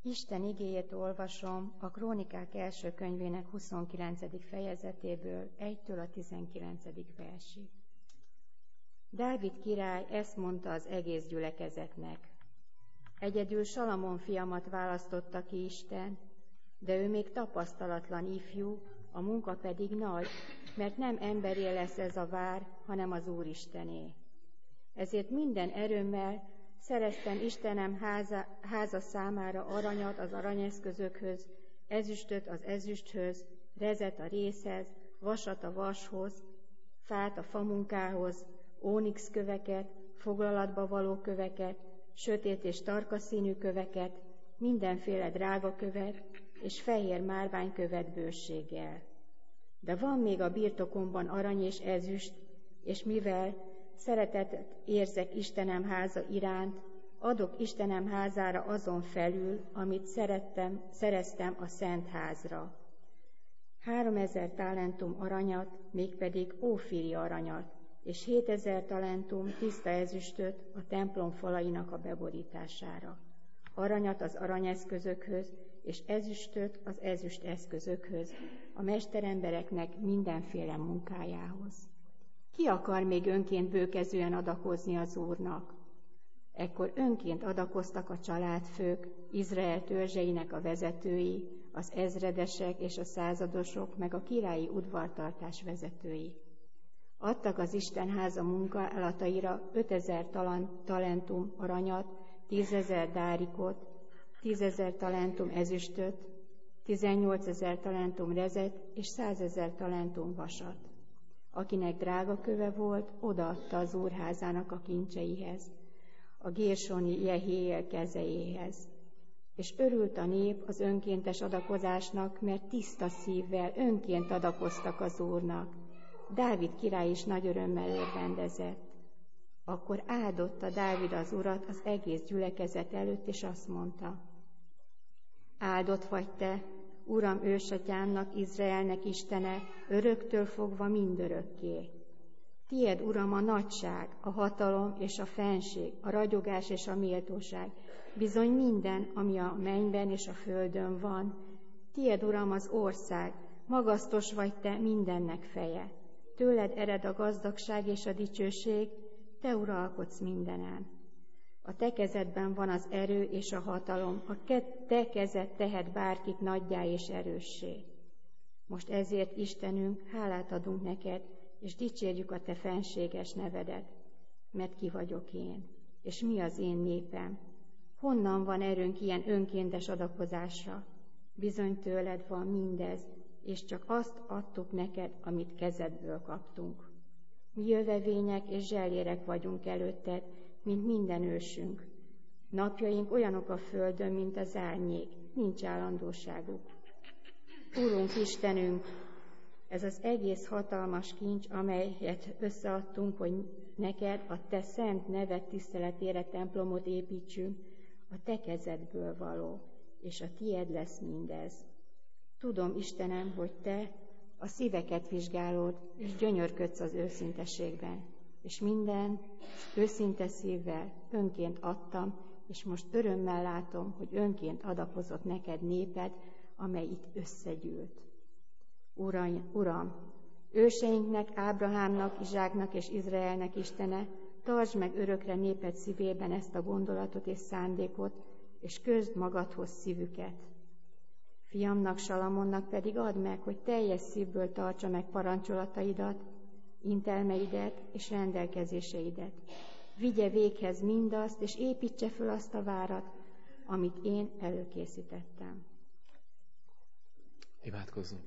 Isten igéjét olvasom a Krónikák első könyvének 29. fejezetéből 1-től a 19. versig. Dávid király ezt mondta az egész gyülekezetnek. Egyedül Salamon fiamat választotta ki Isten, de ő még tapasztalatlan ifjú, a munka pedig nagy, mert nem emberé lesz ez a vár, hanem az Úristené. Ezért minden erőmmel szereztem Istenem háza számára aranyat az aranyeszközökhöz, ezüstöt az ezüsthöz, rezet a rézhez, vasat a vashoz, fát a famunkához, ónix köveket, foglalatba való köveket, sötét és tarka színű köveket, mindenféle drága követ és fehér márványkövet bőséggel. De van még a birtokomban arany és ezüst, és mivel szeretetet érzek Istenem háza iránt, adok Istenem házára azon felül, amit szereztem a szent házra. 3000 talentum aranyat, mégpedig ófíri aranyat, és 7000 talentum tiszta ezüstöt a templom falainak a beborítására. Aranyat az aranyeszközökhöz, és ezüstöt az ezüst eszközökhöz, a mesterembereknek mindenféle munkájához. Ki akar még önként bőkezően adakozni az Úrnak? Ekkor önként adakoztak a családfők, Izrael törzseinek a vezetői, az ezredesek és a századosok, meg a királyi udvartartás vezetői. Adtak az Istenháza munkálataira 5000 talentum aranyat, 10.000 dárikot, 10.000 talentum ezüstöt, 18.000 talentum rezet és 100.000 talentum vasat. Akinek drága köve volt, odaadta az úrházának a kincseihez, a gérsoni Jehiél kezeihez. És örült a nép az önkéntes adakozásnak, mert tiszta szívvel önként adakoztak az Úrnak. Dávid király is nagy örömmel örvendezett. Akkor áldotta Dávid az Urat az egész gyülekezet előtt, és azt mondta: Áldott vagy te, Uram ősatyámnak, Izraelnek Istene, öröktől fogva mindörökké. Tied, Uram, a nagyság, a hatalom és a fenség, a ragyogás és a méltóság, bizony minden, ami a mennyben és a földön van. Tied, Uram, az ország, magasztos vagy te mindennek feje. Tőled ered a gazdagság és a dicsőség, te uralkodsz mindenen. A te kezedben van az erő és a hatalom, a te kezed tehet bárkit nagyjá és erőssé. Most ezért, Istenünk, hálát adunk neked, és dicsérjük a te fenséges nevedet, mert ki vagyok én, és mi az én népem. Honnan van erőnk ilyen önkéntes adakozásra? Bizony tőled van mindez, és csak azt adtuk neked, amit kezedből kaptunk. Mi jövevények és zselérek vagyunk előtted, mint minden ősünk. Napjaink olyanok a földön, mint az árnyék, nincs állandóságuk. Urunk Istenünk, ez az egész hatalmas kincs, amelyet összeadtunk, hogy neked a te szent neved tiszteletére templomot építsünk, a te kezedből való, és a tied lesz mindez. Tudom, Istenem, hogy te a szíveket vizsgálod, és gyönyörködsz az őszintességben, és minden őszinte szívvel önként adtam, és most örömmel látom, hogy önként adakozott neked néped, amely itt összegyűlt. Uram, őseinknek, Ábrahámnak, Izsáknak és Izraelnek Istene, tartsd meg örökre néped szívében ezt a gondolatot és szándékot, és közd magadhoz szívüket. Fiamnak, Salamonnak pedig add meg, hogy teljes szívből tartsa meg parancsolataidat, intelmeidet és rendelkezéseidet. Vigye véghez mindazt, és építse föl azt a várat, amit én előkészítettem. Imádkozzunk!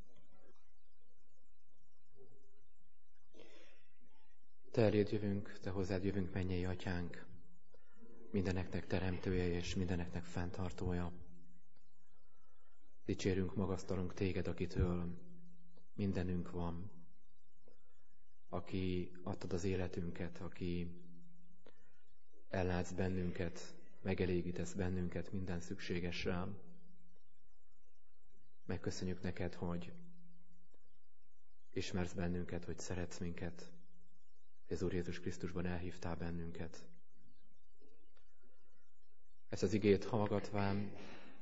Te eléd jövünk, te hozzád jövünk, mennyei atyánk, mindeneknek teremtője és mindeneknek fenntartója. Dicsérünk, magasztalunk téged, akitől mindenünk van, aki adtad az életünket, aki ellátsz bennünket, megelégítesz bennünket minden szükségesre. Megköszönjük neked, hogy ismersz bennünket, hogy szeretsz minket, az Úr Jézus Krisztusban elhívtál bennünket. Ezt az igét hallgatván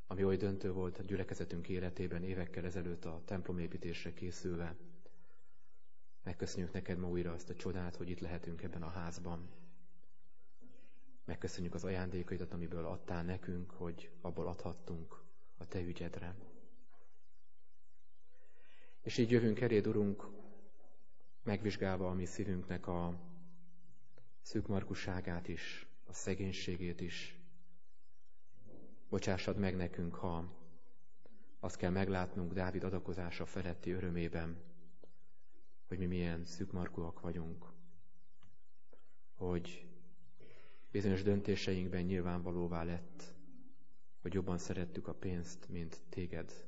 ami oly döntő volt a gyülekezetünk életében évekkel ezelőtt a templomépítésre készülve. Megköszönjük neked ma újra azt a csodát, hogy itt lehetünk ebben a házban. Megköszönjük az ajándékaidat, amiből adtál nekünk, hogy abból adhattunk a te ügyedre. És így jövünk eléd, Urunk, megvizsgálva a mi szívünknek a szűkmarkúságát is, a szegénységét is. Bocsássad meg nekünk, ha azt kell meglátnunk Dávid adakozása feletti örömében, hogy mi milyen szűkmarkúak vagyunk, hogy bizonyos döntéseinkben nyilvánvalóvá lett, hogy jobban szerettük a pénzt, mint téged,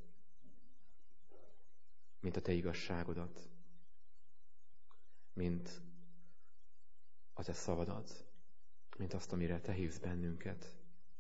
mint a te igazságodat, mint a te szavadat, mint azt, amire te hívsz bennünket.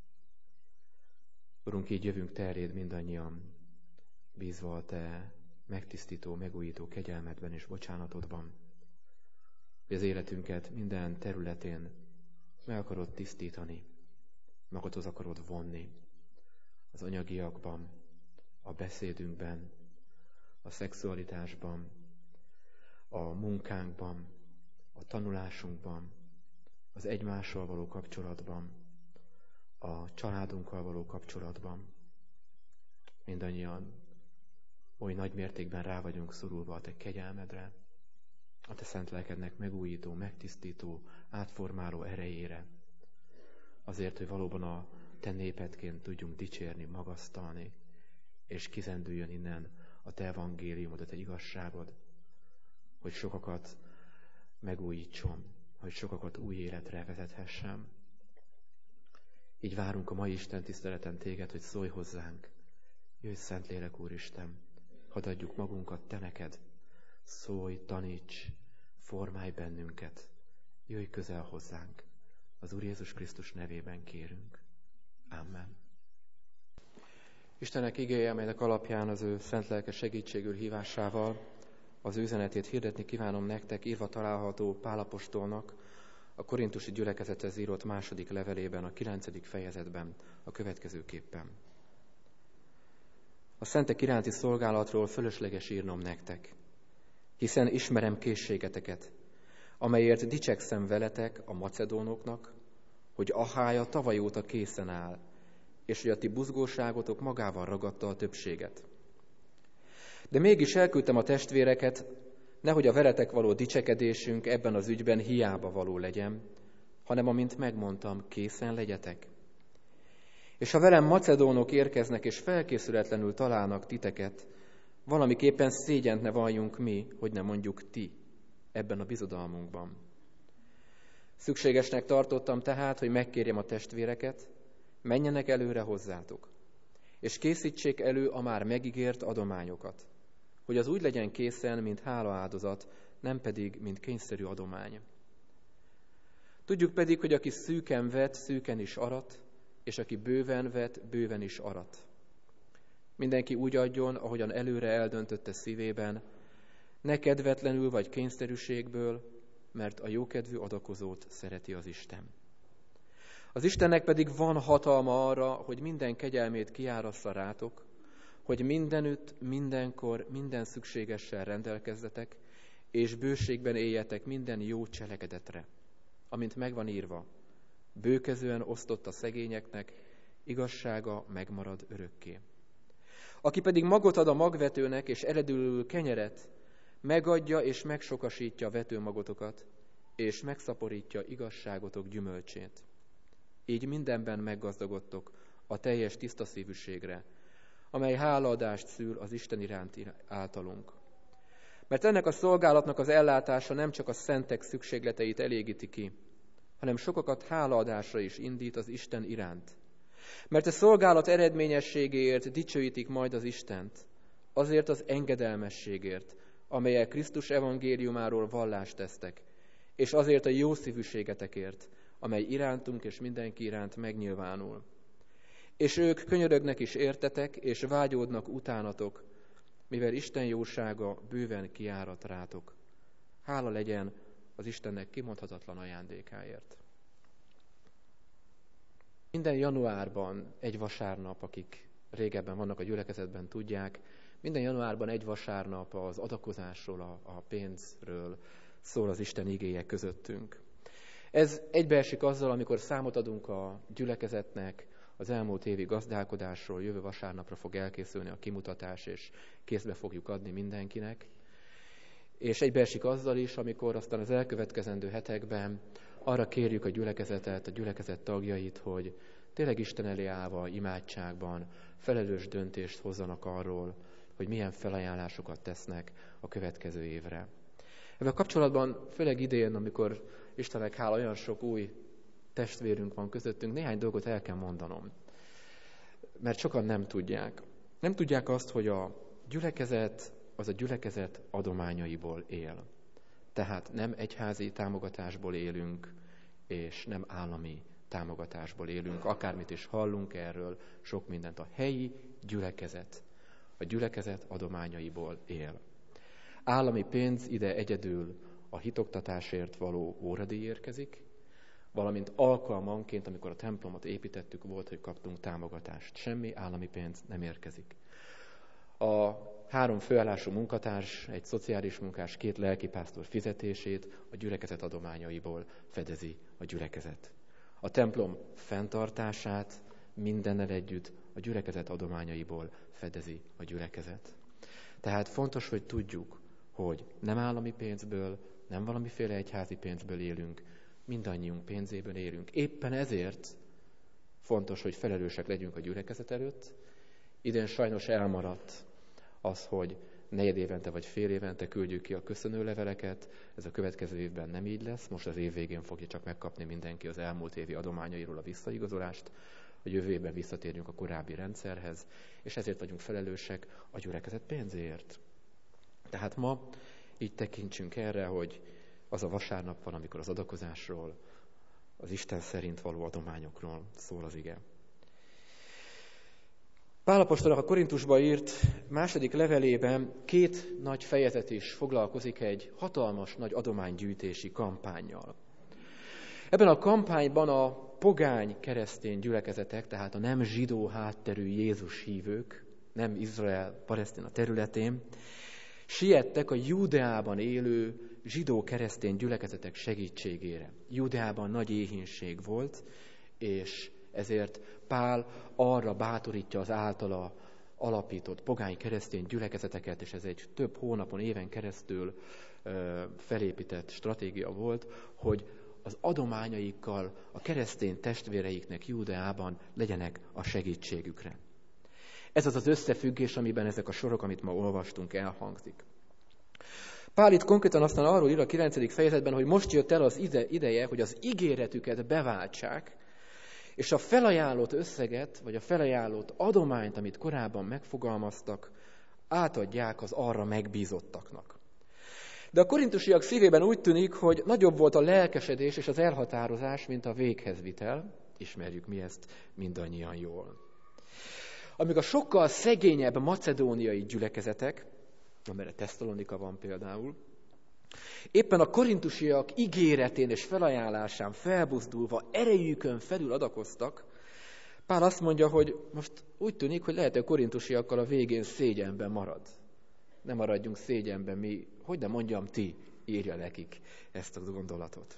Urunk, így jövünk te eléd mindannyian, bízva a te megtisztító, megújító kegyelmedben és bocsánatodban, hogy az életünket minden területén meg akarod tisztítani, magadhoz akarod vonni, az anyagiakban, a beszédünkben, a szexualitásban, a munkánkban, a tanulásunkban, az egymással való kapcsolatban, a családunkkal való kapcsolatban. Mindannyian oly nagy mértékben rá vagyunk szorulva a te kegyelmedre, a te szent lelkednek megújító, megtisztító, átformáló erejére. Azért, hogy valóban a te népedként tudjunk dicsérni, magasztalni, és kizendüljön innen a te evangéliumod, a te igazságod, hogy sokakat megújítson, hogy sokakat új életre vezethessem. Így várunk a mai Isten tiszteleten téged, hogy szólj hozzánk. Jöjj, Szentlélek Úristen, hadd adjuk magunkat te neked. Szólj, taníts, formálj bennünket. Jöjj közel hozzánk. Az Úr Jézus Krisztus nevében kérünk. Amen. Istennek igéje, amelynek alapján az ő szent lelke segítségül hívásával az ő üzenetét hirdetni kívánom nektek, írva található Pál apostolnak a korintusi gyülekezethez írott második levelében, a 9. fejezetben a következőképpen. A szentek iránti szolgálatról fölösleges írnom nektek, hiszen ismerem készségeteket, amelyért dicsekszem veletek a macedónoknak, hogy Achája tavaly óta készen áll, és hogy a ti buzgóságotok magával ragadta a többséget. De mégis elküldtem a testvéreket, nehogy a veletek való dicsekedésünk ebben az ügyben hiába való legyen, hanem amint megmondtam, készen legyetek. És ha velem macedónok érkeznek és felkészületlenül találnak titeket, valamiképpen szégyent ne valljunk mi, hogy ne mondjuk ti ebben a bizodalmunkban. Szükségesnek tartottam tehát, hogy megkérjem a testvéreket, menjenek előre hozzátok, és készítsék elő a már megígért adományokat, hogy az úgy legyen készen, mint hálaáldozat, nem pedig, mint kényszerű adomány. Tudjuk pedig, hogy aki szűken vet, szűken is arat, és aki bőven vet, bőven is arat. Mindenki úgy adjon, ahogyan előre eldöntötte szívében, ne kedvetlenül vagy kényszerűségből, mert a jókedvű adakozót szereti az Isten. Az Istennek pedig van hatalma arra, hogy minden kegyelmét kiárassza rátok, hogy mindenütt, mindenkor, minden szükségessel rendelkezzetek, és bőségben éljetek minden jó cselekedetre, amint megvan írva, bőkezően osztott a szegényeknek, igazsága megmarad örökké. Aki pedig magot ad a magvetőnek, és eredülül kenyeret, megadja és megsokasítja vetőmagotokat, és megszaporítja igazságotok gyümölcsét. Így mindenben meggazdagodtok a teljes tisztaszívűségre, amely hálaadást szül az Isten iránt általunk. Mert ennek a szolgálatnak az ellátása nem csak a szentek szükségleteit elégíti ki, hanem sokakat hálaadásra is indít az Isten iránt. Mert a szolgálat eredményességéért dicsőítik majd az Istent, azért az engedelmességért, amelyel Krisztus evangéliumáról vallást tesztek, és azért a jó szívűségetekért, amely irántunk és mindenki iránt megnyilvánul. És ők könyörögnek is értetek, és vágyódnak utánatok, mivel Isten jósága bőven kiárat rátok. Hála legyen az Istennek kimondhatatlan ajándékáért. Minden januárban egy vasárnap, akik régebben vannak a gyülekezetben, tudják, minden januárban egy vasárnap az adakozásról, a pénzről szól az Isten igéje közöttünk. Ez egybeesik azzal, amikor számot adunk a gyülekezetnek az elmúlt évi gazdálkodásról, jövő vasárnapra fog elkészülni a kimutatás, és kézbe fogjuk adni mindenkinek. És egybeesik azzal is, amikor aztán az elkövetkezendő hetekben arra kérjük a gyülekezetet, a gyülekezet tagjait, hogy tényleg Isten elé állva, imádságban felelős döntést hozzanak arról, hogy milyen felajánlásokat tesznek a következő évre. Ebben kapcsolatban, főleg idén, amikor Istennek hála olyan sok új testvérünk van közöttünk, néhány dolgot el kell mondanom. Mert sokan nem tudják. Nem tudják azt, hogy a gyülekezet az a gyülekezet adományaiból él. Tehát nem egyházi támogatásból élünk, és nem állami támogatásból élünk. Akármit is hallunk erről, sok mindent. A helyi gyülekezet, a gyülekezet adományaiból él. Állami pénz ide egyedül a hitoktatásért való óradíj érkezik, valamint alkalmanként, amikor a templomot építettük, volt, hogy kaptunk támogatást. Semmi állami pénz nem érkezik. A 3 főállású munkatárs, egy szociális munkás, 2 lelkipásztor fizetését a gyülekezet adományaiból fedezi a gyülekezet. A templom fenntartását mindennel együtt a gyülekezet adományaiból fedezi a gyülekezet. Tehát fontos, hogy tudjuk, hogy nem állami pénzből, nem valamiféle egyházi pénzből élünk, mindannyiunk pénzéből élünk. Éppen ezért fontos, hogy felelősek legyünk a gyülekezet előtt. Idén sajnos elmaradt az, hogy negyedévente vagy fél évente küldjük ki a köszönőleveleket. Ez a következő évben nem így lesz. Most az év végén fogja csak megkapni mindenki az elmúlt évi adományairól a visszaigazolást. A jövő évben visszatérjünk a korábbi rendszerhez, és ezért vagyunk felelősek a gyülekezet pénzéért. Tehát ma így tekintsünk erre, hogy az a vasárnap van, amikor az adakozásról, az Isten szerint való adományokról szól az ige. Pál apostolnak a Korintusba írt második levelében 2 nagy fejezet is foglalkozik egy hatalmas nagy adománygyűjtési kampánnyal. Ebben a kampányban a pogány keresztény gyülekezetek, tehát a nem zsidó hátterű Jézus hívők, nem Izrael-Palesztina területén, siettek a Júdeában élő zsidó keresztény gyülekezetek segítségére. Júdeában nagy éhínség volt, és ezért Pál arra bátorítja az általa alapított pogány keresztény gyülekezeteket, és ez egy több hónapon, éven keresztül felépített stratégia volt, hogy az adományaikkal a keresztény testvéreiknek Júdeában legyenek a segítségükre. Ez az az összefüggés, amiben ezek a sorok, amit ma olvastunk, elhangzik. Pál itt konkrétan aztán arról ír a 9. fejezetben, hogy most jött el az ideje, hogy az ígéretüket beváltsák, és a felajánlott összeget, vagy a felajánlott adományt, amit korábban megfogalmaztak, átadják az arra megbízottaknak. De a korintusiak szívében úgy tűnik, hogy nagyobb volt a lelkesedés és az elhatározás, mint a véghezvitel. Ismerjük mi ezt mindannyian jól. Amíg a sokkal szegényebb macedóniai gyülekezetek, amelyre Tesszalonika van például, éppen a korintusiak ígéretén és felajánlásán felbuzdulva erejükön felül adakoztak, Pál azt mondja, hogy most úgy tűnik, hogy lehet, hogy a korintusiakkal a végén szégyenben marad. Ne maradjunk szégyenben mi, hogy ne mondjam ti, írja nekik ezt a gondolatot.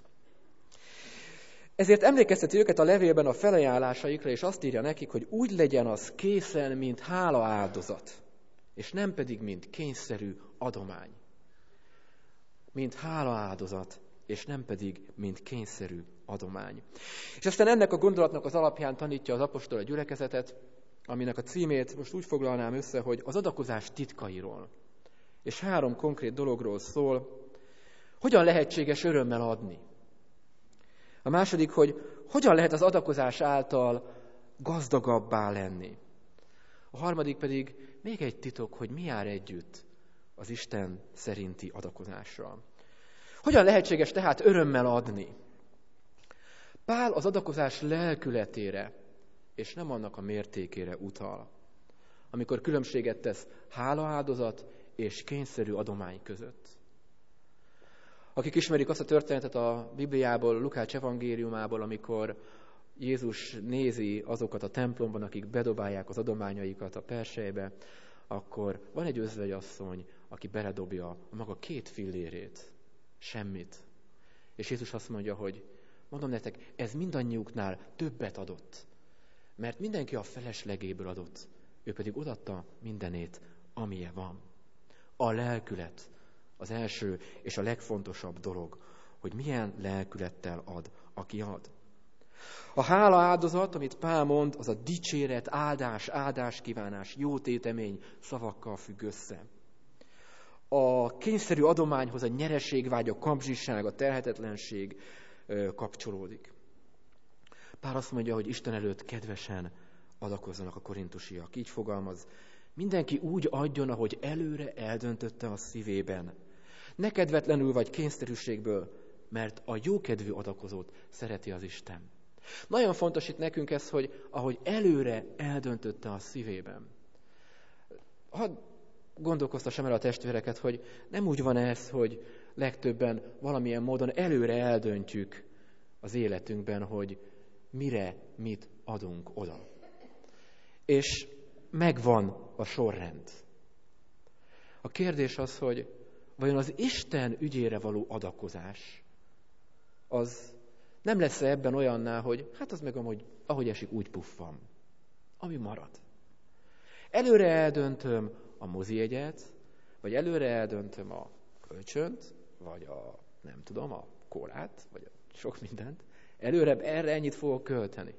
Ezért emlékezteti őket a levélben a felajánlásaikra, és azt írja nekik, hogy úgy legyen az készen, mint hála áldozat, és nem pedig, mint kényszerű adomány. Mint hála áldozat, és nem pedig, mint kényszerű adomány. És aztán ennek a gondolatnak az alapján tanítja az apostol a gyülekezetet, aminek a címét most úgy foglalnám össze, hogy az adakozás titkairól. És 3 konkrét dologról szól, hogyan lehetséges örömmel adni. A második, hogy hogyan lehet az adakozás által gazdagabbá lenni. A harmadik pedig még egy titok, hogy mi jár együtt az Isten szerinti adakozással. Hogyan lehetséges tehát örömmel adni? Pál az adakozás lelkületére, és nem annak a mértékére utal, amikor különbséget tesz hálaáldozat és kényszerű adomány között. Akik ismerik azt a történetet a Bibliából, Lukács evangéliumából, amikor Jézus nézi azokat a templomban, akik bedobálják az adományaikat a perselybe, akkor van egy özvegyasszony, aki beledobja a maga 2 fillérét, semmit. És Jézus azt mondja, hogy mondom nektek, ez mindannyiuknál többet adott. Mert mindenki a feleslegéből adott, ő pedig odaadta mindenét, amilyen van. A lelkület az első és a legfontosabb dolog, hogy milyen lelkülettel ad, aki ad. A hála áldozat, amit Pál mond, az a dicséret, áldás kívánás, jó tétemény szavakkal függ össze. A kényszerű adományhoz a nyereségvágy, a kapzsiság, a terhetetlenség kapcsolódik. Pál azt mondja, hogy Isten előtt kedvesen adakozzanak a korintusiak. Így fogalmaz, mindenki úgy adjon, ahogy előre eldöntötte a szívében. Ne kedvetlenül vagy kényszerűségből, mert a jókedvű adakozót szereti az Isten. Nagyon fontos itt nekünk ez, hogy ahogy előre eldöntötte a szívében. Hadd gondolkoztassam el a testvéreket, hogy nem úgy van ez, hogy legtöbben valamilyen módon előre eldöntjük az életünkben, hogy mire mit adunk oda. És megvan a sorrend. A kérdés az, hogy vajon az Isten ügyére való adakozás, az nem lesz ebben olyanná, hogy hát az meg ahogy esik, úgy puffam, ami marad. Előre eldöntöm a mozijegyet, vagy előre eldöntöm a kölcsönt, vagy a kólát, vagy a sok mindent. Előre erre ennyit fogok költeni.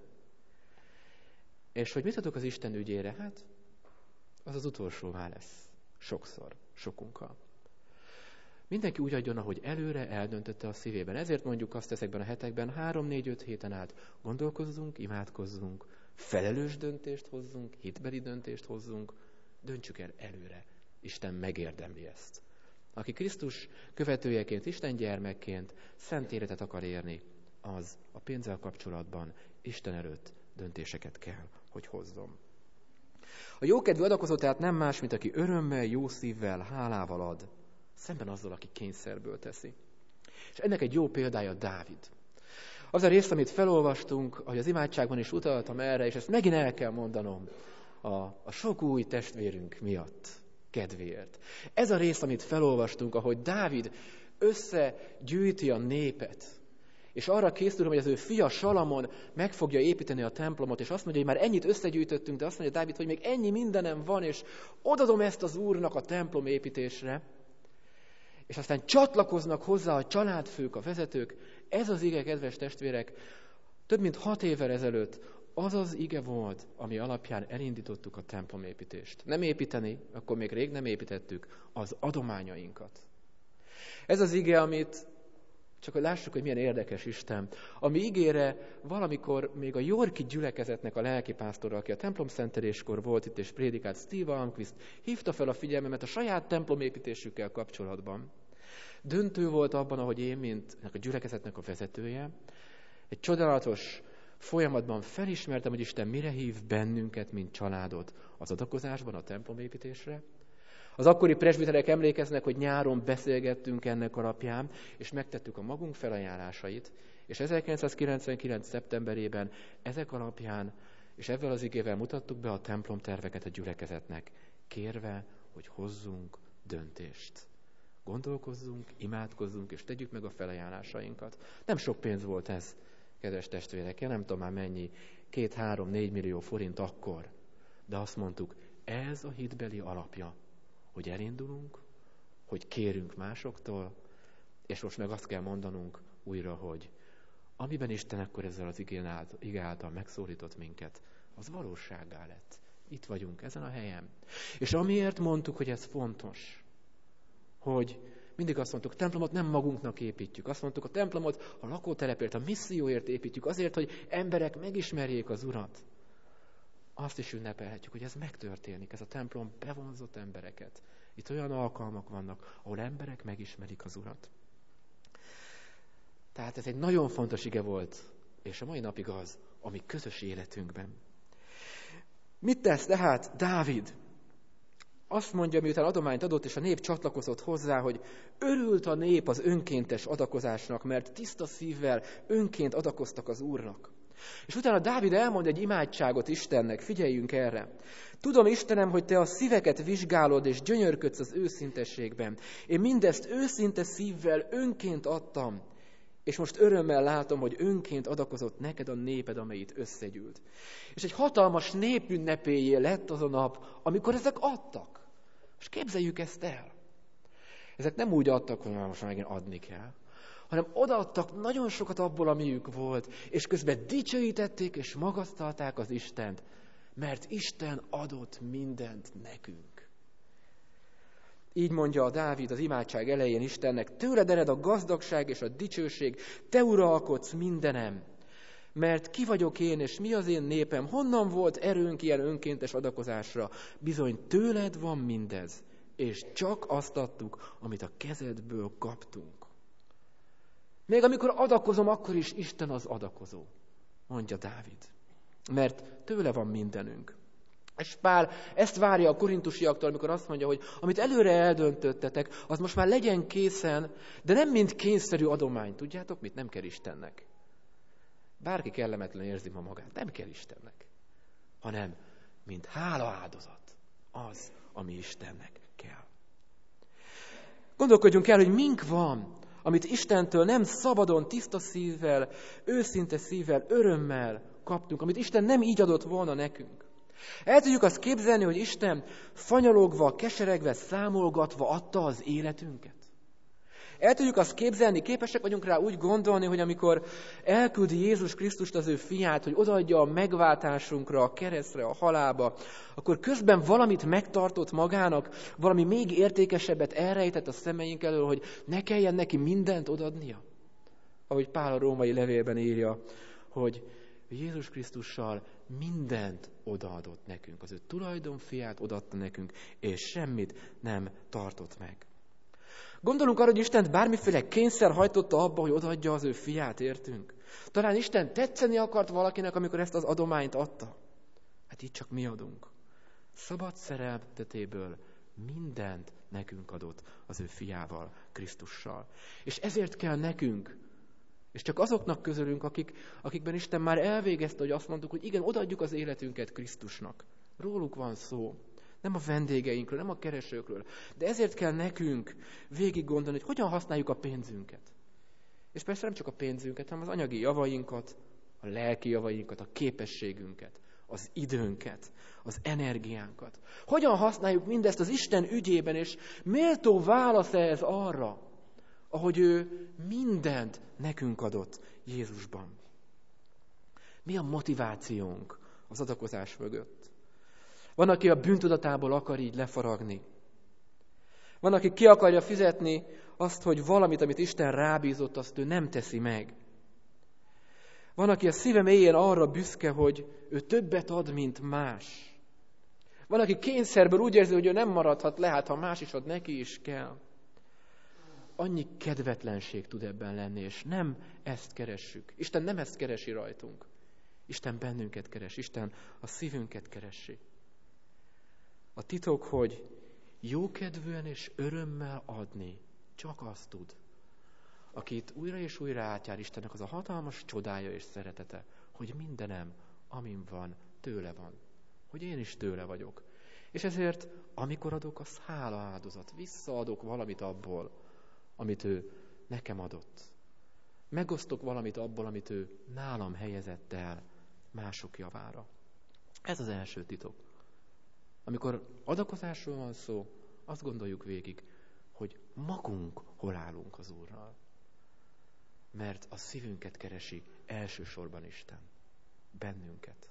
És hogy mit adok az Isten ügyére? Hát az az utolsóvá lesz. Sokszor, sokunkkal. Mindenki úgy adjon, ahogy előre eldöntötte a szívében. Ezért mondjuk azt ezekben a hetekben, 3-4-5 héten át gondolkozzunk, imádkozzunk, felelős döntést hozzunk, hitbeli döntést hozzunk, döntsük el előre. Isten megérdemli ezt. Aki Krisztus követőjeként, Isten gyermekként szent életet akar érni, az a pénzzel kapcsolatban Isten előtt döntéseket kell, hogy hozzon. A jókedvű adakozó tehát nem más, mint aki örömmel, jó szívvel, hálával ad, szemben azzal, aki kényszerből teszi. És ennek egy jó példája Dávid. Az a rész, amit felolvastunk, ahogy az imádságban is utaltam erre, és ezt megint el kell mondanom a sok új testvérünk miatt, kedvéért. Ez a rész, amit felolvastunk, ahogy Dávid összegyűjti a népet, és arra készül, hogy az ő fia Salamon meg fogja építeni a templomot, és azt mondja, hogy már ennyit összegyűjtöttünk, de azt mondja Dávid, hogy még ennyi mindenem van, és odadom ezt az Úrnak a templom építésre, és aztán csatlakoznak hozzá a családfők, a vezetők. Ez az ige, kedves testvérek, több mint 6 évvel ezelőtt az az ige volt, ami alapján elindítottuk a templomépítést. Nem építeni, akkor még rég nem építettük az adományainkat. Ez az ige, amit csak hogy lássuk, hogy milyen érdekes Isten, ami ígére valamikor még a Yorki gyülekezetnek a lelkipásztora, aki a templomszenteléskor volt itt és prédikált, Steve Almquist, hívta fel a figyelmemet a saját templomépítésükkel kapcsolatban. Döntő volt abban, ahogy én, mint a gyülekezetnek a vezetője, egy csodálatos folyamatban felismertem, hogy Isten mire hív bennünket, mint családot az adakozásban, a templomépítésre. Az akkori presbiterek emlékeznek, hogy nyáron beszélgettünk ennek alapján, és megtettük a magunk felajánlásait, és 1999. szeptemberében ezek alapján, és ezzel az igével mutattuk be a templomterveket a gyülekezetnek, kérve, hogy hozzunk döntést. Gondolkozzunk, imádkozzunk, és tegyük meg a felajánlásainkat. Nem sok pénz volt ez, kedves testvérek, én nem tudom már mennyi, 2-3-4 millió forint akkor, de azt mondtuk, ez a hitbeli alapja, hogy elindulunk, hogy kérünk másoktól, és most meg azt kell mondanunk újra, hogy amiben Isten akkor ezzel az ige által megszólított minket, az valósággá lett. Itt vagyunk ezen a helyen. És amiért mondtuk, hogy ez fontos, hogy mindig azt mondtuk, a templomot nem magunknak építjük. Azt mondtuk, a templomot a lakótelepért, a misszióért építjük, azért, hogy emberek megismerjék az Urat. Azt is ünnepelhetjük, hogy ez megtörténik, ez a templom bevonzott embereket. Itt olyan alkalmak vannak, ahol emberek megismerik az Urat. Tehát ez egy nagyon fontos ige volt, és a mai napig az, ami közös életünkben. Mit tesz tehát Dávid? Azt mondja, miután adományt adott, és a nép csatlakozott hozzá, hogy örült a nép az önkéntes adakozásnak, mert tiszta szívvel önként adakoztak az Úrnak. És utána Dávid elmond egy imádságot Istennek, figyeljünk erre. Tudom, Istenem, hogy te a szíveket vizsgálod, és gyönyörködsz az őszintességben. Én mindezt őszinte szívvel önként adtam, és most örömmel látom, hogy önként adakozott neked a néped, amelyet összegyűlt. És egy hatalmas népünnepéjé lett az a nap, amikor ezek adtak. És képzeljük ezt el. Ezek nem úgy adtak, hogy most megint adni kell, hanem odaadtak nagyon sokat abból, amiük volt, és közben dicsőítették és magasztalták az Istent, mert Isten adott mindent nekünk. Így mondja a Dávid az imádság elején Istennek, tőled ered a gazdagság és a dicsőség, te uralkodsz mindenem, mert ki vagyok én, és mi az én népem, honnan volt erőnk ilyen önkéntes adakozásra? Bizony tőled van mindez, és csak azt adtuk, amit a kezedből kaptunk. Még amikor adakozom, akkor is Isten az adakozó, mondja Dávid. Mert tőle van mindenünk. És Pál ezt várja a korintusiaktól, amikor azt mondja, hogy amit előre eldöntöttetek, az most már legyen készen, de nem mint kényszerű adomány. Tudjátok mit? Nem kell Istennek. Bárki kellemetlen érzi ma magát. Nem kell Istennek. Hanem mint hálaáldozat. Az, ami Istennek kell. Gondolkodjunk el, hogy mink van, amit Istentől nem szabadon, tiszta szívvel, őszinte szívvel, örömmel kaptunk, amit Isten nem így adott volna nekünk. El tudjuk azt képzelni, hogy Isten fanyalogva, keseregve, számolgatva adta az életünket. El tudjuk azt képzelni, képesek vagyunk rá úgy gondolni, hogy amikor elküldi Jézus Krisztust, az ő fiát, hogy odaadja a megváltásunkra, a keresztre, a halálba, akkor közben valamit megtartott magának, valami még értékesebbet elrejtett a szemeink elől, hogy ne kelljen neki mindent odadnia. Ahogy Pál a római levélben írja, hogy Jézus Krisztussal mindent odaadott nekünk. Az ő tulajdonfiát odaadta nekünk, és semmit nem tartott meg. Gondolunk arra, hogy Istent bármiféle kényszer hajtotta abba, hogy odaadja az ő fiát, értünk? Talán Isten tetszeni akart valakinek, amikor ezt az adományt adta. Hát így csak mi adunk. Szabad szeretetéből mindent nekünk adott az ő fiával, Krisztussal. És ezért kell nekünk, és csak azoknak közülünk, akikben Isten már elvégezte, hogy azt mondtuk, hogy igen, odaadjuk az életünket Krisztusnak. Róluk van szó. Nem a vendégeinkről, nem a keresőkről. De ezért kell nekünk végig gondolni, hogy hogyan használjuk a pénzünket. És persze nem csak a pénzünket, hanem az anyagi javainkat, a lelki javainkat, a képességünket, az időnket, az energiánkat. Hogyan használjuk mindezt az Isten ügyében, és méltó válasz ez arra, ahogy ő mindent nekünk adott Jézusban. Mi a motivációnk az adakozás mögött? Van, aki a bűntudatából akar így lefaragni. Van, aki ki akarja fizetni azt, hogy valamit, amit Isten rábízott, azt ő nem teszi meg. Van, aki a szíve mélyén arra büszke, hogy ő többet ad, mint más. Van, aki kényszerből úgy érzi, hogy ő nem maradhat le, hát ha más is ad, neki is kell. Annyi kedvetlenség tud ebben lenni, és nem ezt keressük. Isten nem ezt keresi rajtunk. Isten bennünket keres, Isten a szívünket keresi. A titok, hogy jókedvűen és örömmel adni, csak azt tud, akit újra és újra átjár Istennek az a hatalmas csodája és szeretete, hogy mindenem, amin van, tőle van. Hogy én is tőle vagyok. És ezért, amikor adok, az hálaáldozat. Visszaadok valamit abból, amit ő nekem adott. Megosztok valamit abból, amit ő nálam helyezett el mások javára. Ez az első titok. Amikor adakozásról van szó, azt gondoljuk végig, hogy magunk hol állunk az Úrral. Mert a szívünket keresi elsősorban Isten. Bennünket.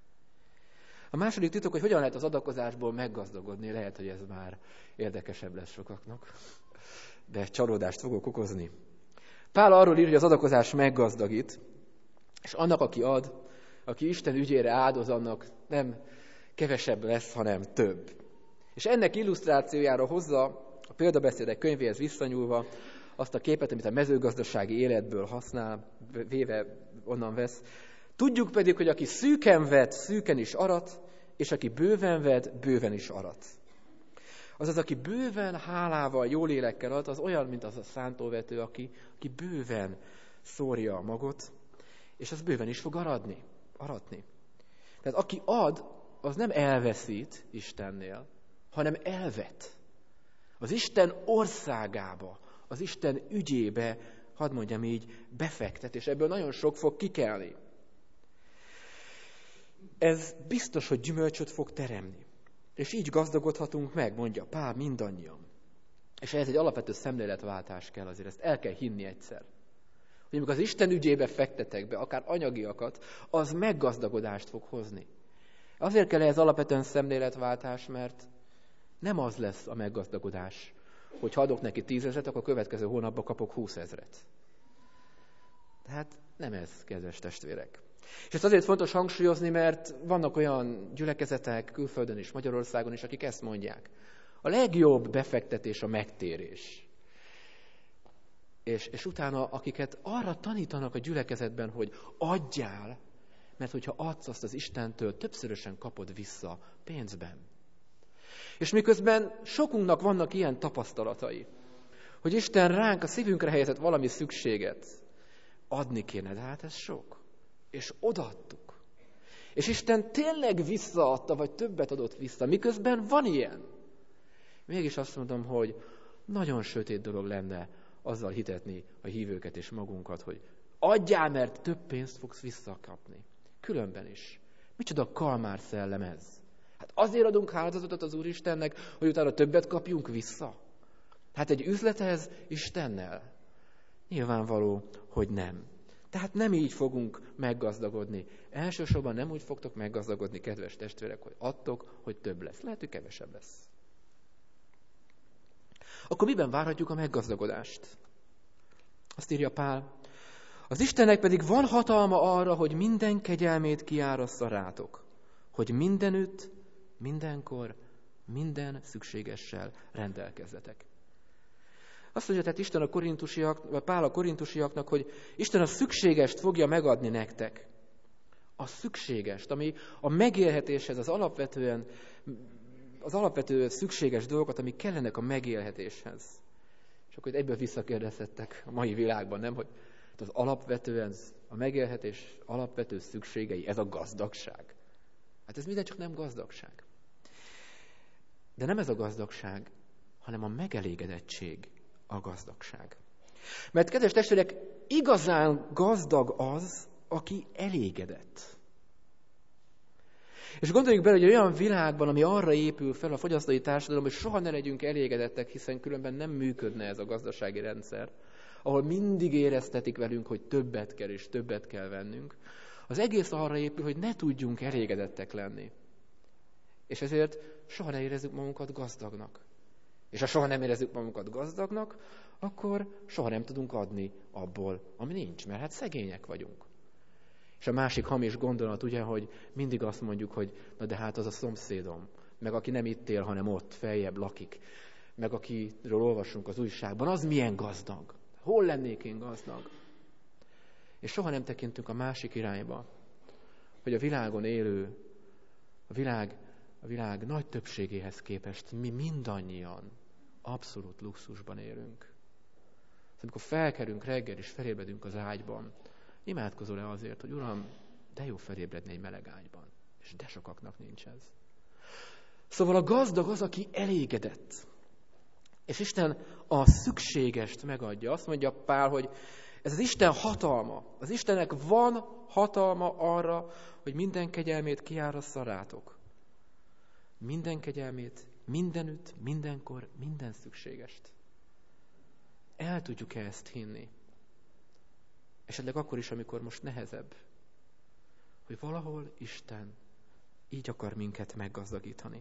A második titok, hogy hogyan lehet az adakozásból meggazdagodni, lehet, hogy ez már érdekesebb lesz sokaknak, de csalódást fogok okozni. Pál arról ír, hogy az adakozás meggazdagít, és annak, aki ad, aki Isten ügyére áldoz, annak nem kevesebb lesz, hanem több. És ennek illusztrációjára hozza a példabeszédek könyvéhez visszanyúlva azt a képet, amit a mezőgazdasági életből használ, véve onnan vesz. Tudjuk pedig, hogy aki szűken vet, szűken is arat, és aki bőven vet, bőven is arat. Azaz, aki bőven, hálával, jó lélekkel ad, az olyan, mint az a szántóvető, aki bőven szórja a magot, és az bőven is fog aratni. Tehát aki ad, az nem elveszít Istennél, hanem elvet. Az Isten országába, az Isten ügyébe, hadd mondjam így, befektet, és ebből nagyon sok fog kikelni. Ez biztos, hogy gyümölcsöt fog teremni. És így gazdagodhatunk meg, mondja Pál, mindannyian. És ehhez egy alapvető szemléletváltás kell azért, ezt el kell hinni egyszer. Hogy amikor az Isten ügyébe fektetek be, akár anyagiakat, az meggazdagodást fog hozni. Azért kell ehhez alapvetően szemléletváltás, mert nem az lesz a meggazdagodás, hogy ha adok neki 10 000, akkor a következő hónapban kapok 20 000. Tehát nem ez, kedves testvérek. És ezt azért fontos hangsúlyozni, mert vannak olyan gyülekezetek külföldön is, Magyarországon is, akik ezt mondják. A legjobb befektetés a megtérés. És utána, akiket arra tanítanak a gyülekezetben, hogy adjál, mert hogyha adsz, azt az Istentől többszörösen kapod vissza pénzben. És miközben sokunknak vannak ilyen tapasztalatai, hogy Isten ránk a szívünkre helyezett valami szükséget, adni kéne, de hát ez sok. És odaadtuk. És Isten tényleg visszaadta, vagy többet adott vissza, miközben van ilyen. Mégis azt mondom, hogy nagyon sötét dolog lenne azzal hitetni a hívőket és magunkat, hogy adjál, mert több pénzt fogsz visszakapni. Különben is. Micsoda kalmár szellem ez? Hát azért adunk áldozatot az Úristennek, hogy utána többet kapjunk vissza. Hát egy üzlet ez Istennel? Nyilvánvaló, hogy nem. Tehát nem így fogunk meggazdagodni. Elsősorban nem úgy fogtok meggazdagodni, kedves testvérek, hogy adtok, hogy több lesz. Lehet, hogy kevesebb lesz. Akkor miben várhatjuk a meggazdagodást? Azt írja Pál, az Istennek pedig van hatalma arra, hogy minden kegyelmét kiárassza rátok, hogy mindenütt, mindenkor, minden szükségessel rendelkezzetek. Azt mondja, tehát Isten vagy Pál a korintusiaknak, hogy Isten a szükségest fogja megadni nektek. A szükségest, ami a megélhetéshez az alapvető szükséges dolgokat, amik kellenek a megélhetéshez. És akkor egyből visszakérdezhettek a mai világban, nem? Hogy az alapvetően, a megélhetés alapvető szükségei, ez a gazdagság. Hát ez minden csak nem gazdagság. De nem ez a gazdagság, hanem a megelégedettség a gazdagság. Mert, kedves testvérek, igazán gazdag az, aki elégedett. És gondoljuk bele, hogy olyan világban, ami arra épül fel a fogyasztói társadalom, hogy soha ne legyünk elégedettek, hiszen különben nem működne ez a gazdasági rendszer, ahol mindig éreztetik velünk, hogy többet kell és többet kell vennünk. Az egész arra épül, hogy ne tudjunk elégedettek lenni. És ezért soha ne érezzük magunkat gazdagnak. És ha soha nem érezzük magunkat gazdagnak, akkor soha nem tudunk adni abból, ami nincs, mert hát szegények vagyunk. És a másik hamis gondolat ugye, hogy mindig azt mondjuk, hogy na de hát az a szomszédom, meg aki nem itt él, hanem ott, feljebb lakik, meg akiről olvasunk az újságban, az milyen gazdag. Hol lennék én gazdag? És soha nem tekintünk a másik irányba, hogy a világon élő, a világ nagy többségéhez képest mi mindannyian abszolút luxusban élünk. Amikor felkerünk reggel és felébredünk az ágyban, imádkozol-e azért, hogy Uram, de jó felébredni egy meleg ágyban, és de sokaknak nincs ez. Szóval a gazdag az, aki elégedett. És Isten a szükségest megadja. Azt mondja Pál, hogy ez az Isten hatalma. Az Istennek van hatalma arra, hogy minden kegyelmét kiárassza rátok. Minden kegyelmét, mindenütt, mindenkor, minden szükségest. El tudjuk-e ezt hinni? Esetleg akkor is, amikor most nehezebb. Hogy valahol Isten így akar minket meggazdagítani.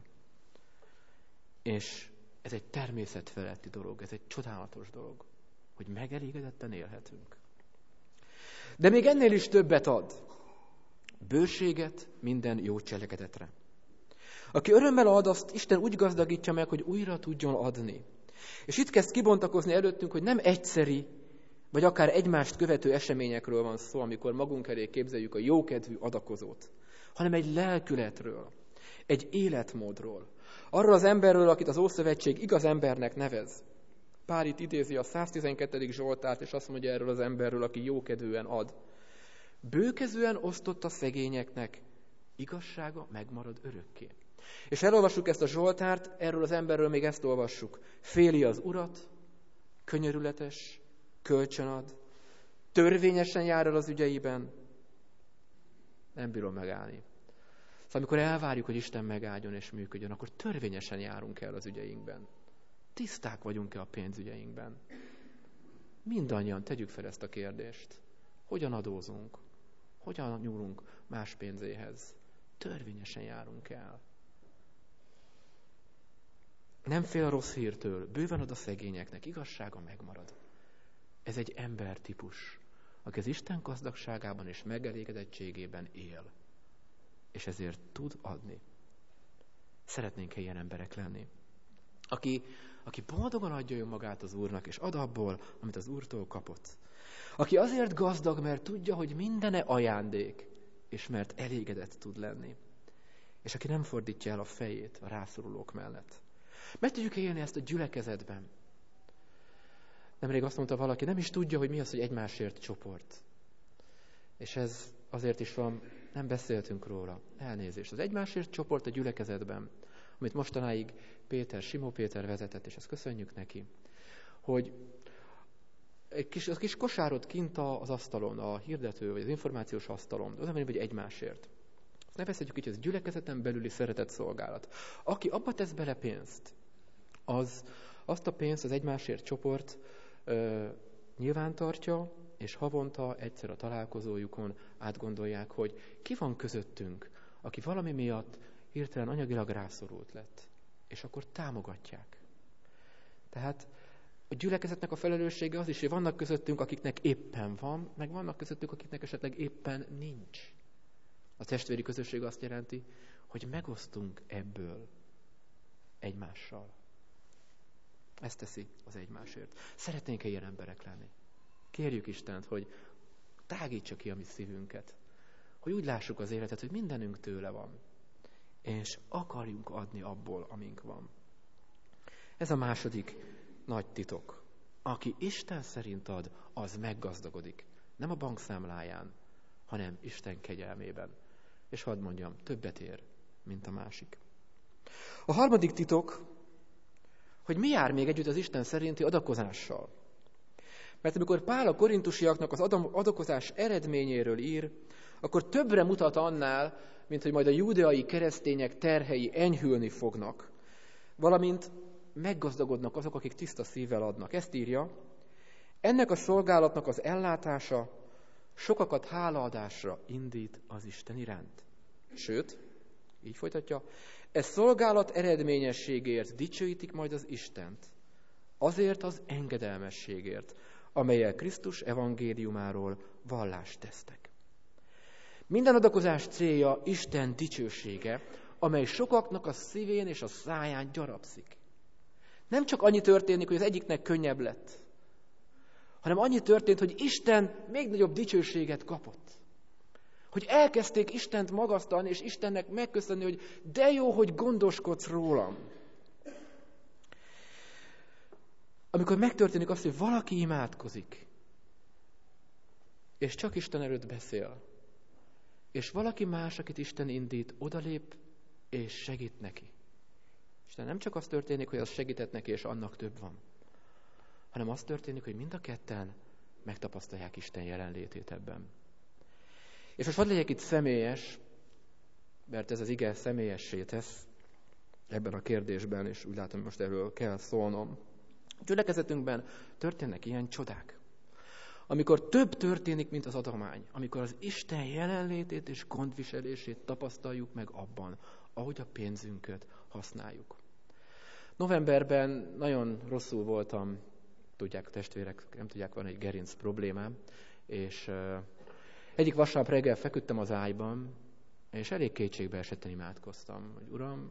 És ez egy természetfeletti dolog, ez egy csodálatos dolog, hogy megelégedetten élhetünk. De még ennél is többet ad. Bőséget minden jó cselekedetre. Aki örömmel ad, azt Isten úgy gazdagítja meg, hogy újra tudjon adni. És itt kezd kibontakozni előttünk, hogy nem egyszeri, vagy akár egymást követő eseményekről van szó, amikor magunk elé képzeljük a jókedvű adakozót, hanem egy lelkületről, egy életmódról. Arról az emberről, akit az Ószövetség igaz embernek nevez. Pál itt idézi a 112. Zsoltárt, és azt mondja erről az emberről, aki jókedvűen ad. Bőkezően osztott a szegényeknek, igazsága megmarad örökké. És elolvassuk ezt a Zsoltárt, erről az emberről még ezt olvassuk. Féli az Urat, könyörületes, kölcsönad, törvényesen jár el az ügyeiben. Nem bírom megállni. Szóval amikor elvárjuk, hogy Isten megáldjon és működjön, akkor törvényesen járunk el az ügyeinkben. Tiszták vagyunk-e a pénzügyeinkben? Mindannyian tegyük fel ezt a kérdést. Hogyan adózunk? Hogyan nyúlunk más pénzéhez? Törvényesen járunk el. Nem fél a rossz hírtől, bőven ad a szegényeknek, igazsága megmarad. Ez egy embertípus, aki az Isten gazdagságában és megelégedettségében él, és ezért tud adni. Szeretnénk ilyen emberek lenni. Aki boldogan adja önmagát az Úrnak, és ad abból, amit az Úrtól kapott. Aki azért gazdag, mert tudja, hogy mindene ajándék, és mert elégedett tud lenni. És aki nem fordítja el a fejét a rászorulók mellett. Meg tudjuk élni ezt a gyülekezetben. Nemrég azt mondta valaki, nem is tudja, hogy mi az, hogy egymásért csoport. És ez azért is van, nem beszéltünk róla. Elnézést. Az egymásért csoport a gyülekezetben, amit mostanáig Simó Péter vezetett, és ezt köszönjük neki, hogy a kis kosárod kint az asztalon, a hirdető vagy az információs asztalon, oda menni, hogy egymásért. Azt nevezhetjük így, hogy ez gyülekezeten belüli szeretett szolgálat. Aki abba tesz bele pénzt, azt a pénzt az egymásért csoport nyilvántartja, és havonta egyszer a találkozójukon átgondolják, hogy ki van közöttünk, aki valami miatt hirtelen anyagilag rászorult lett, és akkor támogatják. Tehát a gyülekezetnek a felelőssége az is, hogy vannak közöttünk, akiknek éppen van, meg vannak közöttünk, akiknek esetleg éppen nincs. A testvéri közösség azt jelenti, hogy megosztunk ebből egymással. Ezt teszi az egymásért. Szeretnénk-e ilyen emberek lenni? Kérjük Istent, hogy tágítsa ki a mi szívünket, hogy úgy lássuk az életet, hogy mindenünk tőle van, és akarjunk adni abból, amink van. Ez a második nagy titok. Aki Isten szerint ad, az meggazdagodik. Nem a bankszámláján, hanem Isten kegyelmében. És hadd mondjam, többet ér, mint a másik. A harmadik titok, hogy mi jár még együtt az Isten szerinti adakozással. Mert amikor Pál a korintusiaknak az adakozás eredményéről ír, akkor többre mutat annál, mint hogy majd a júdeai keresztények terhei enyhülni fognak, valamint meggazdagodnak azok, akik tiszta szívvel adnak. Ezt írja, ennek a szolgálatnak az ellátása sokakat hálaadásra indít az Isten iránt. Sőt, így folytatja, ez szolgálat eredményességért dicsőítik majd az Istent, azért az engedelmességért, amellyel Krisztus evangéliumáról vallást tesztek. Minden adakozás célja Isten dicsősége, amely sokaknak a szívén és a száján gyarapszik. Nem csak annyi történik, hogy az egyiknek könnyebb lett, hanem annyi történt, hogy Isten még nagyobb dicsőséget kapott. Hogy elkezdték Istent magasztalni, és Istennek megköszönni, hogy de jó, hogy gondoskodsz rólam. Amikor megtörténik az, hogy valaki imádkozik, és csak Isten előtt beszél, és valaki más, akit Isten indít, odalép, és segít neki. Isten nem csak az történik, hogy az segített neki, és annak több van, hanem az történik, hogy mind a ketten megtapasztalják Isten jelenlétét ebben. És most hadd legyek itt személyes, mert ez az ige személyessé tesz ebben a kérdésben, és úgy látom, hogy most erről kell szólnom. A gyülekezetünkben történnek ilyen csodák. Amikor több történik, mint az adomány, amikor az Isten jelenlétét és gondviselését tapasztaljuk meg abban, ahogy a pénzünket használjuk. Novemberben nagyon rosszul voltam, tudják a testvérek, nem tudják, van egy gerinc problémám, és egyik vasárnap reggel feküdtem az ágyban, és elég kétségbe esetten imádkoztam, hogy Uram,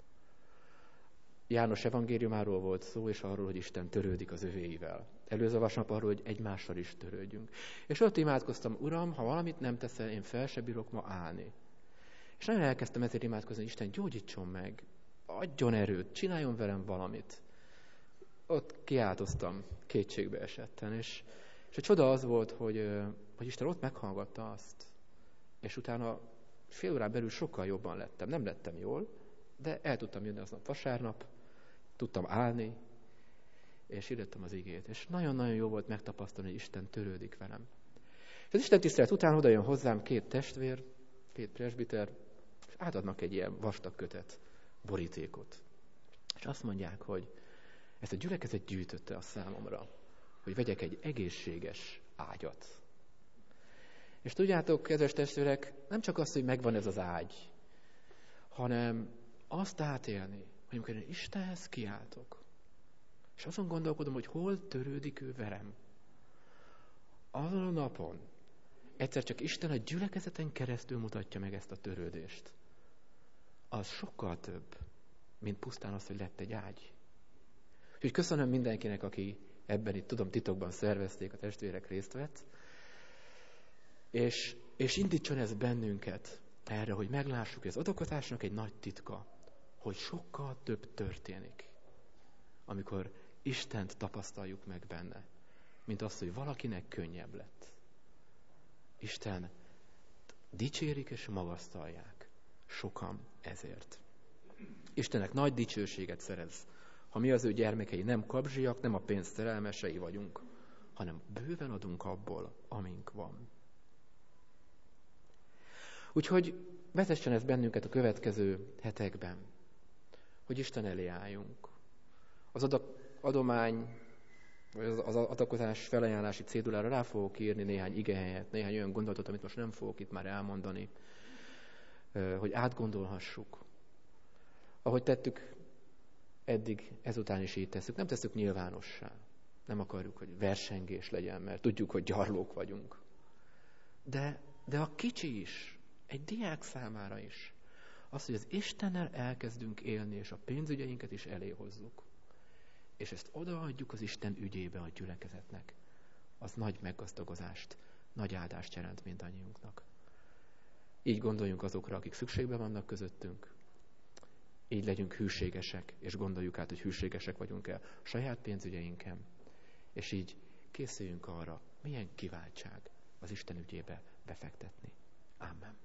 János evangéliumáról volt szó, és arról, hogy Isten törődik az övéivel. Előző vasárnap arról, hogy egymással is törődjünk. És ott imádkoztam, Uram, ha valamit nem teszel, én fel se bírok ma állni. És nagyon elkezdtem ezért imádkozni, Isten gyógyítson meg, adjon erőt, csináljon velem valamit. Ott kiáltoztam kétségbe esetten, és a csoda az volt, hogy Isten ott meghallgatta azt, és utána fél órán belül sokkal jobban lettem. Nem lettem jól, de el tudtam jönni aznap vasárnap, tudtam állni, és hirdettem az igét. És nagyon-nagyon jó volt megtapasztalni, hogy Isten törődik velem. És az Isten tisztelet után odajön hozzám 2 testvér, 2 presbiter, és átadnak egy ilyen vastag kötet, borítékot. És azt mondják, hogy ezt a gyülekezet gyűjtötte a számomra, hogy vegyek egy egészséges ágyat. És tudjátok, kedves testvérek, nem csak az, hogy megvan ez az ágy, hanem azt átélni, hogy amikor én Istenhez kiáltok, és azon gondolkodom, hogy hol törődik ő velem. Azon a napon egyszer csak Isten a gyülekezeten keresztül mutatja meg ezt a törődést. Az sokkal több, mint pusztán az, hogy lett egy ágy. Úgyhogy köszönöm mindenkinek, aki ebben itt, tudom, titokban szervezték, a testvérek részt vett, és indítson ez bennünket erre, hogy meglássuk, hogy az adakozásnak egy nagy titka, hogy sokkal több történik, amikor Istent tapasztaljuk meg benne, mint az, hogy valakinek könnyebb lett. Isten dicsérik és magasztalják sokan ezért. Istennek nagy dicsőséget szerez, ha mi az ő gyermekei nem kapzsiak, nem a pénz szerelmesei vagyunk, hanem bőven adunk abból, amink van. Úgyhogy vezessen ez bennünket a következő hetekben, hogy Isten elé álljunk. Az adomány, vagy az adakozás felajánlási cédulára rá fogok írni néhány igehelyet, néhány olyan gondolatot, amit most nem fogok itt már elmondani, hogy átgondolhassuk. Ahogy tettük eddig, ezután is így tesszük. Nem tesszük nyilvánossá. Nem akarjuk, hogy versengés legyen, mert tudjuk, hogy gyarlók vagyunk. De a kicsi is, egy diák számára is, az, hogy az Istennel elkezdünk élni, és a pénzügyeinket is elé hozzuk, és ezt odaadjuk az Isten ügyébe a gyülekezetnek, az nagy meggazdagozást, nagy áldást jelent mindannyiunknak. Így gondoljunk azokra, akik szükségben vannak közöttünk, így legyünk hűségesek, és gondoljuk át, hogy hűségesek vagyunk-e a saját pénzügyeinken, és így készüljünk arra, milyen kiváltság az Isten ügyébe befektetni. Amen.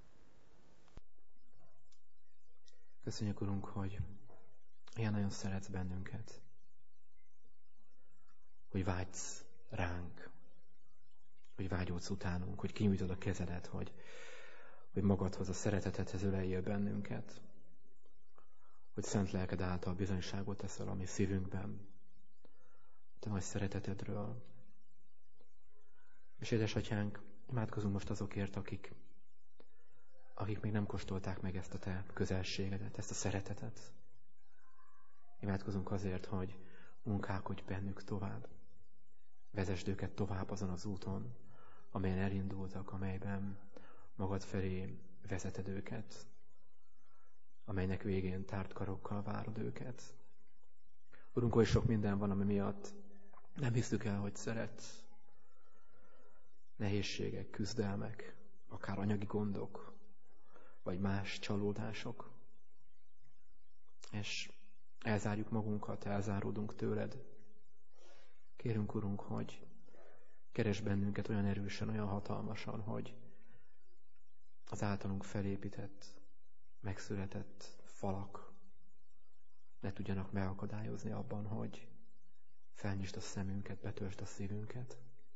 Köszönjük, Urunk, hogy ilyen nagyon szeretsz bennünket, hogy vágysz ránk, hogy vágyódsz utánunk, hogy kinyújtod a kezedet, hogy magadhoz, a szeretetedhez öleljél bennünket, hogy szent lelked által bizonyságot teszel a mi szívünkben, te nagy szeretetedről. És édesatyánk, imádkozunk most azokért, akik még nem kóstolták meg ezt a te közelségedet, ezt a szeretetet. Imádkozunk azért, hogy munkálkodj bennük tovább. Vezesd őket tovább azon az úton, amelyen elindultak, amelyben magad felé vezeted őket, amelynek végén tárt karokkal várod őket. Urunk, oly sok minden van, ami miatt nem hiszük el, hogy szeretsz. Nehézségek, küzdelmek, akár anyagi gondok, vagy más csalódások. És elzárjuk magunkat, elzáródunk tőled. Kérünk, Urunk, hogy keresd bennünket olyan erősen, olyan hatalmasan, hogy az általunk felépített, megszületett falak ne tudjanak megakadályozni abban, hogy felnyisd a szemünket, betöltsd a szívünket.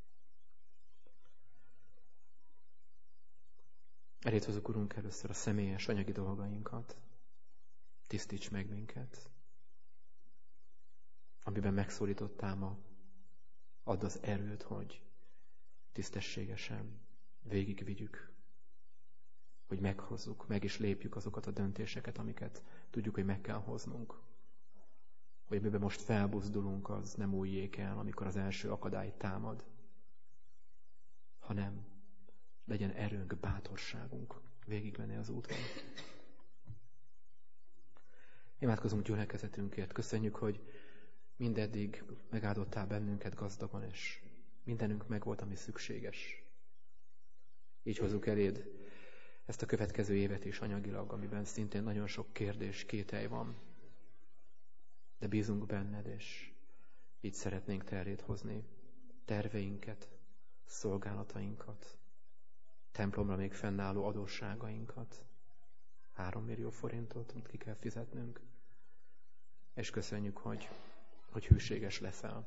Eléd hozok, Urunk, először a személyes anyagi dolgainkat. Tisztíts meg minket. Amiben megszólítottál ma, add az erőt, hogy tisztességesen végigvigyük, hogy meghozzuk, meg is lépjük azokat a döntéseket, amiket tudjuk, hogy meg kell hoznunk. Hogy amiben most felbuzdulunk, az nem újjék el, amikor az első akadály támad, hanem legyen erőnk, bátorságunk végigmenni az úton. Imádkozunk gyülekezetünkért. Köszönjük, hogy mindeddig megáldottál bennünket gazdagon, és mindenünk megvolt, ami szükséges. Így hozzuk eléd ezt a következő évet is anyagilag, amiben szintén nagyon sok kérdés, kételj van. De bízunk benned, és így szeretnénk te eléd hozni terveinket, szolgálatainkat, templomra még fennálló adósságainkat, 3 millió forintot, amit ki kell fizetnünk, és köszönjük, hogy hűséges leszel.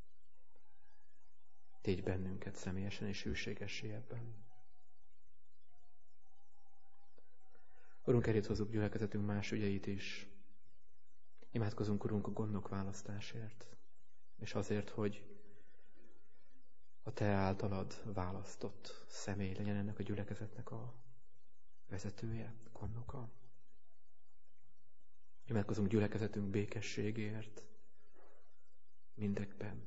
Tégy bennünket személyesen és hűségessé ebben. Urunk, elét hozzuk gyülekezetünk más ügyeit is. Imádkozunk, Urunk, a gondnokválasztásért, és azért, hogy a Te általad választott személy legyen ennek a gyülekezetnek a vezetője, gondnoka. Imádkozunk gyülekezetünk békességért mindekben,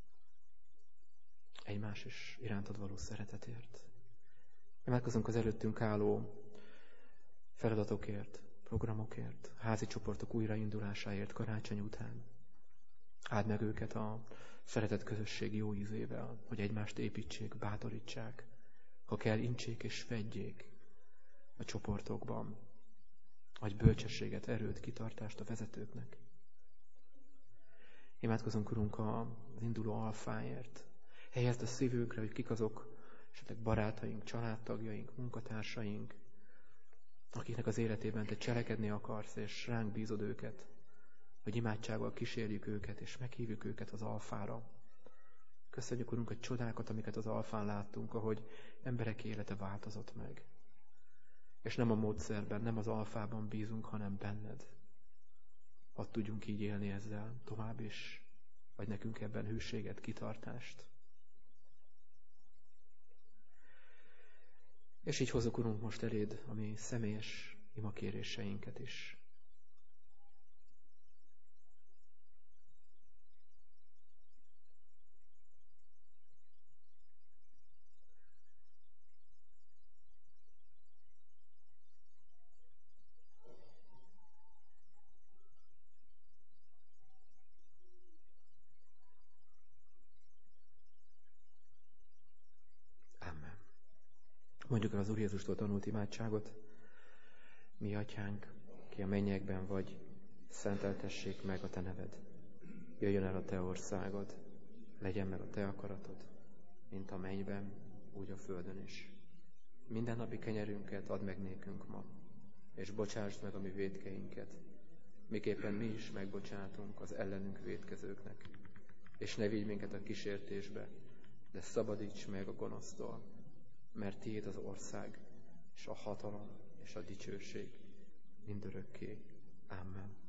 egymás is irántad való szeretetért. Imádkozunk az előttünk álló feladatokért, programokért, házi csoportok újraindulásáért karácsony után. Áld meg őket a szeretett közösség jó ízével, hogy egymást építsék, bátorítsák, ha kell, intsék és fedjék a csoportokban. Adj bölcsességet, erőt, kitartást a vezetőknek. Imádkozunk, Urunk, az induló alfáért. Helyezd a szívünkre, hogy kik azok, esetleg barátaink, családtagjaink, munkatársaink, akiknek az életében Te cselekedni akarsz, és ránk bízod őket, hogy imádsággal kísérjük őket, és meghívjuk őket az alfára. Köszönjük, Urunk, a csodákat, amiket az alfán láttunk, ahogy emberek élete változott meg. És nem a módszerben, nem az alfában bízunk, hanem benned. Hadd tudjunk így élni ezzel tovább is, vagy nekünk ebben hűséget, kitartást. És így hozzuk, Urunk, most eléd a mi személyes imakéréseinket is. Mondjuk el az Úr Jézustól tanult imádságot. Mi atyánk, ki a mennyekben vagy, szenteltessék meg a Te neved. Jöjjön el a Te országod, legyen meg a Te akaratod, mint a mennyben, úgy a földön is. Mindennapi kenyerünket add meg nékünk ma, és bocsásd meg a mi vétkeinket, miképpen mi is megbocsátunk az ellenünk vétkezőknek. És ne vigy minket a kísértésbe, de szabadíts meg a gonosztól, mert Tiéd az ország, és a hatalom, és a dicsőség mindörökké. Amen.